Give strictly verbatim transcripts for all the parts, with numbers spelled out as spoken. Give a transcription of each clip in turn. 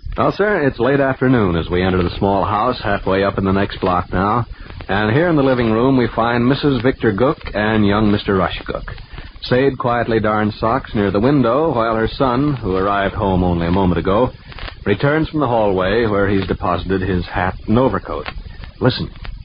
Well, sir, it's late afternoon as we enter the small house halfway up in the next block now. And here in the living room we find Missus Victor Gook and young Mister Rush Gook. Sade quietly darns socks near the window while her son, who arrived home only a moment ago, returns from the hallway where he's deposited his hat and overcoat. Listen.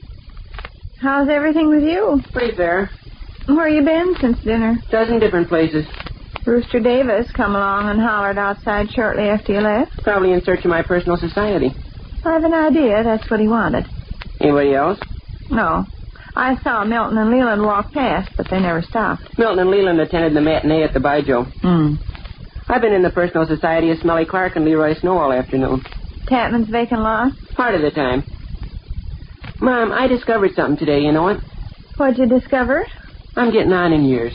How's everything with you? Pretty fair. Where you been since dinner? Dozen different places. Rooster Davis come along and hollered outside shortly after you left. Probably in search of my personal society. I have an idea that's what he wanted. Anybody else? No. I saw Milton and Leland walk past, but they never stopped. Milton and Leland attended the matinee at the Bijou. Hmm. I've been in the personal society of Smelly Clark and Leroy Snow all afternoon. Tapman's vacant lot? Part of the time. Mom, I discovered something today, you know what? What'd you discover? I'm getting on in years.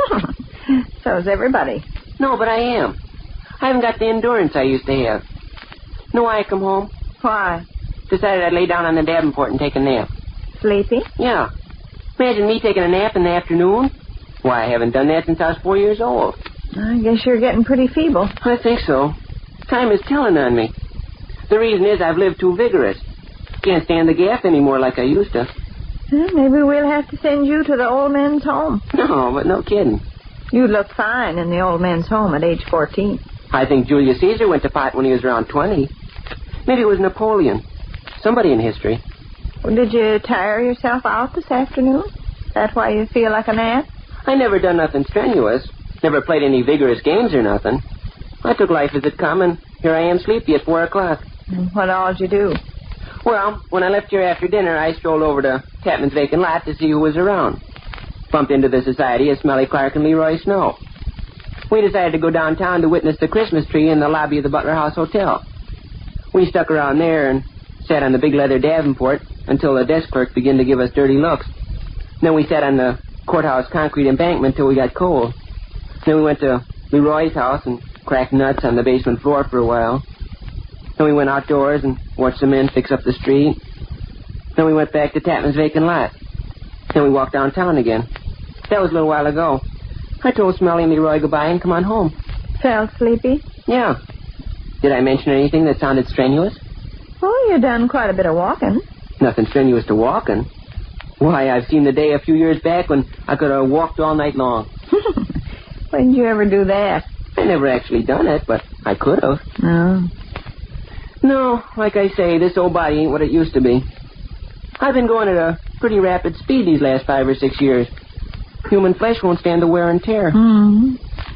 So's everybody. No, but I am. I haven't got the endurance I used to have. Know why I come home? Why? Decided I'd lay down on the Davenport and take a nap. Sleepy? Yeah. Imagine me taking a nap in the afternoon. Why, I haven't done that since I was four years old. I guess you're getting pretty feeble. I think so. Time is telling on me. The reason is I've lived too vigorous. Can't stand the gaff anymore like I used to. Well, maybe we'll have to send you to the old men's home. No, but no kidding. You'd look fine in the old men's home at age fourteen. I think Julius Caesar went to pot when he was around twenty. Maybe it was Napoleon. Somebody in history. Well, did you tire yourself out this afternoon? That why you feel like a nap? I never done nothing strenuous. Never played any vigorous games or nothing. I took life as it come, and here I am sleepy at four o'clock. And what all'd you do? Well, when I left here after dinner, I strolled over to Tapman's vacant lot to see who was around. Bumped into the society of Smelly Clark and Leroy Snow. We decided to go downtown to witness the Christmas tree in the lobby of the Butler House Hotel. We stuck around there and sat on the big leather Davenport until the desk clerk began to give us dirty looks. Then we sat on the courthouse concrete embankment till we got cold. Then we went to Leroy's house and cracked nuts on the basement floor for a while. Then we went outdoors and watched the men fix up the street. Then we went back to Tapman's vacant lot. Then we walked downtown again. That was a little while ago. I told Smelly and Leroy goodbye and come on home. Felt sleepy? Yeah. Did I mention anything that sounded strenuous? Oh, you done quite a bit of walking. Nothing strenuous to walking. Why, I've seen the day a few years back when I could have walked all night long. When did you ever do that? I never actually done it, but I could have. No. No, like I say, this old body ain't what it used to be. I've been going at a pretty rapid speed these last five or six years. Human flesh won't stand the wear and tear. Mm-hmm.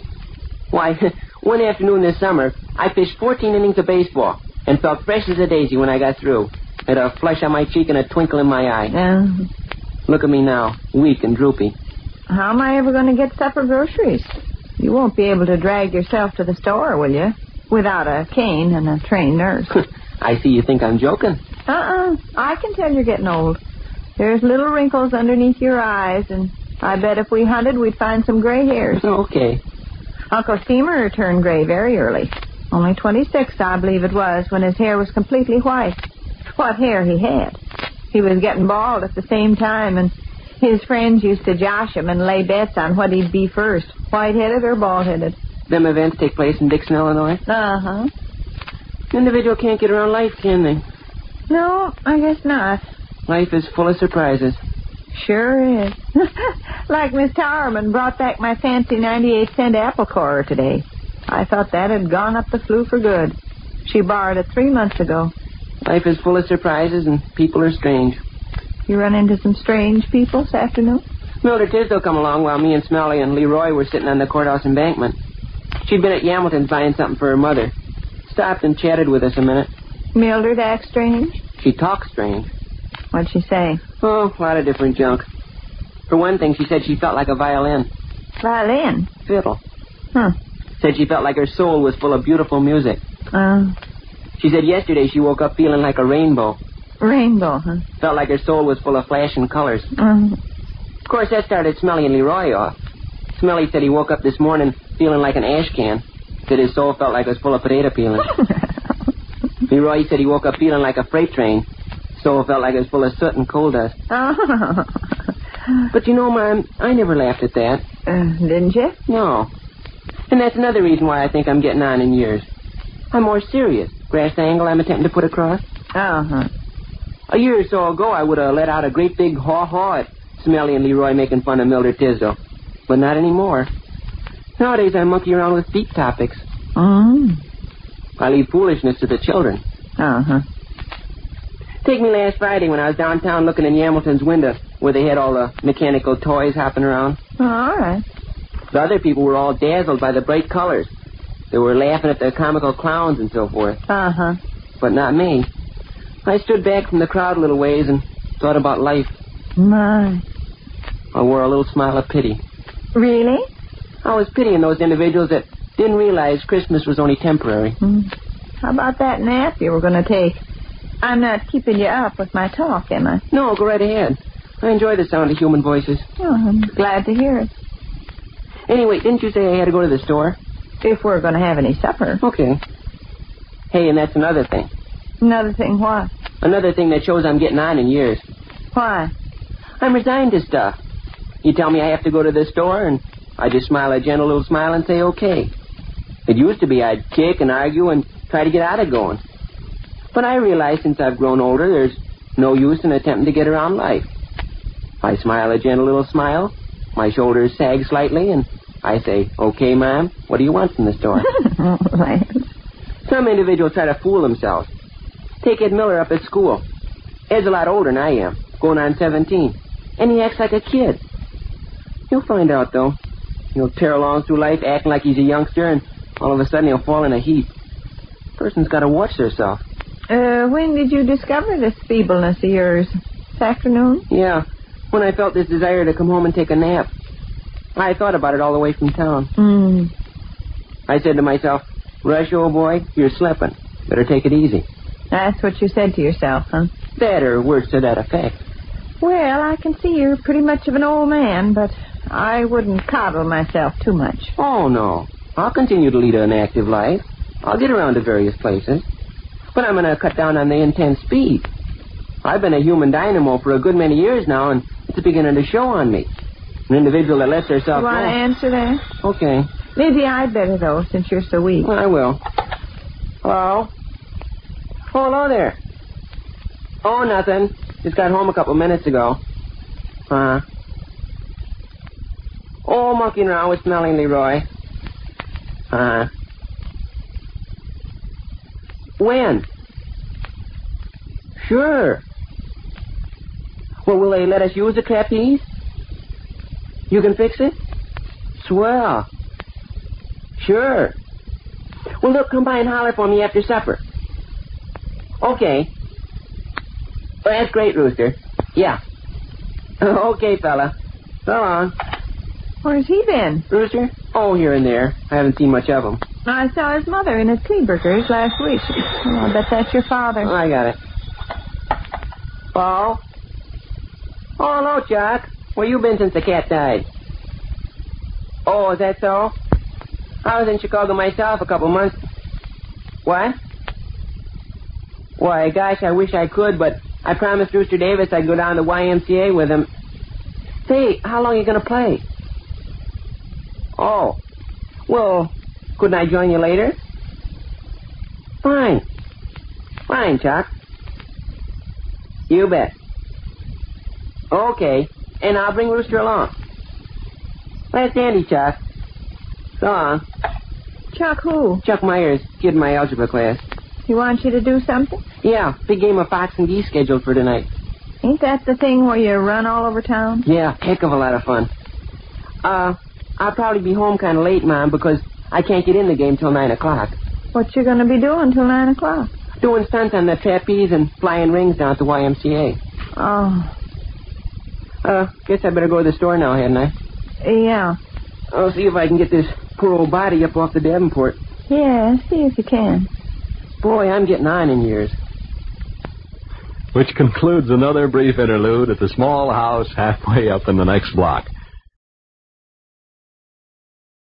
Why, one afternoon this summer, I fished fourteen innings of baseball and felt fresh as a daisy when I got through. Had a flush on my cheek and a twinkle in my eye. Yeah. Look at me now, weak and droopy. How am I ever going to get supper groceries? You won't be able to drag yourself to the store, will you? Without a cane and a trained nurse. I see you think I'm joking. Uh-uh. I can tell you're getting old. There's little wrinkles underneath your eyes, and I bet if we hunted, we'd find some gray hairs. Okay. Uncle Steamer turned gray very early. Only twenty-six, I believe it was, when his hair was completely white. What hair he had. He was getting bald at the same time, and his friends used to josh him and lay bets on what he'd be first, white-headed or bald-headed. Them events take place in Dixon, Illinois? Uh-huh. Individual can't get around life, can they? No, I guess not. Life is full of surprises. Sure is. Like Miss Towerman brought back my fancy ninety-eight cent apple corer today. I thought that had gone up the flue for good. She borrowed it three months ago. Life is full of surprises, and people are strange. You run into some strange people this afternoon? Mildred Tisdale come along while me and Smelly and Leroy were sitting on the courthouse embankment. She'd been at Hamilton's buying something for her mother. Stopped and chatted with us a minute. Mildred acts strange? She talks strange. What'd she say? Oh, a lot of different junk. For one thing, she said she felt like a violin. Violin? Fiddle. Huh. Said she felt like her soul was full of beautiful music. Uh, she said yesterday she woke up feeling like a rainbow. Rainbow, huh? Felt like her soul was full of flashing colors. Uh, of course, that started Smelly and Leroy off. Smelly said he woke up this morning feeling like an ash can. Said his soul felt like it was full of potato peelings. Leroy said he woke up feeling like a freight train. Soul felt like it was full of soot and coal dust. Oh. But you know, Mom, I never laughed at that. Uh, didn't you? No. And that's another reason why I think I'm getting on in years. I'm more serious. grass angle I'm attempting to put across? Uh-huh. A year or so ago, I would have let out a great big haw-haw at Smelly and Leroy making fun of Mildred Tisdale. But not anymore. Nowadays, I monkey around with deep topics. Mm. I leave foolishness to the children. Uh-huh. Take me last Friday when I was downtown looking in Hamilton's window where they had all the mechanical toys hopping around. All right. The other people were all dazzled by the bright colors. They were laughing at the comical clowns and so forth. Uh-huh. But not me. I stood back from the crowd a little ways and thought about life. My. I wore a little smile of pity. Really? I was pitying those individuals that didn't realize Christmas was only temporary. Mm. How about that nap you were going to take? I'm not keeping you up with my talk, am I? No, go right ahead. I enjoy the sound of human voices. Oh, I'm glad to hear it. Anyway, didn't you say I had to go to the store? If we're going to have any supper. Okay. Hey, and that's another thing. Another thing what? Another thing that shows I'm getting on in years. Why? I'm resigned to stuff. You tell me I have to go to the store, and I just smile a gentle little smile and say okay. It used to be I'd kick and argue and try to get out of going. But I realize since I've grown older, there's no use in attempting to get around life. I smile a gentle little smile, my shoulders sag slightly, and I say, okay, ma'am, what do you want from the store? Some individuals try to fool themselves. Take Ed Miller up at school. Ed's a lot older than I am, going on seventeen, and he acts like a kid. You'll find out, though. He'll tear along through life acting like he's a youngster, and all of a sudden he'll fall in a heap. Person's got to watch themselves. Uh, when did you discover this feebleness of yours? This afternoon? Yeah, when I felt this desire to come home and take a nap. I thought about it all the way from town. Mm. I said to myself, Rush, old boy, you're slipping. Better take it easy. That's what you said to yourself, huh? That or words to that effect. Well, I can see you're pretty much of an old man, but I wouldn't coddle myself too much. Oh, no. I'll continue to lead an active life. I'll get around to various places. But I'm going to cut down on the intense speed. I've been a human dynamo for a good many years now, and it's beginning to show on me. An individual that lets herself You want to answer that? Okay. Maybe I'd better, though, since you're so weak. Well, I will. Hello? Oh, hello there. Oh, nothing. Just got home a couple minutes ago. Uh-huh. Oh, monkeying around with Smelly and Leroy. Uh-huh. When? Sure. Well, will they let us use the trapeze? You can fix it? Swell. Sure. Well, look, come by and holler for me after supper. Okay. Well, that's great, Rooster. Yeah. Okay, fella. So long. Where's he been? Rooster? Oh, here and there. I haven't seen much of him. I saw his mother in at Kleberger's last week. Oh, I bet that's your father. Oh, I got it. Paul? Oh, hello, Chuck. Where you been since the cat died? Oh, is that so? I was in Chicago myself a couple months. What? Why, gosh, I wish I could, but I promised Rooster Davis I'd go down to Y M C A with him. Say, how long are you going to play? Oh. Well, couldn't I join you later? Fine. Fine, Chuck. You bet. Okay. And I'll bring Rooster along. That's Andy, Chuck. So long. Chuck who? Chuck Myers, kid in my algebra class. He wants you to do something? Yeah, big game of fox and geese scheduled for tonight. Ain't that the thing where you run all over town? Yeah, heck of a lot of fun. Uh, I'll probably be home kind of late, Mom, because I can't get in the game till nine o'clock. What you going to be doing till nine o'clock? Doing stunts on the trapeze and flying rings down at the Y M C A. Oh. Uh, guess I better go to the store now, hadn't I? Yeah. I'll see if I can get this poor old body up off the Davenport. Yeah, see if you can. Boy, I'm getting on in years. Which concludes another brief interlude at the small house halfway up in the next block.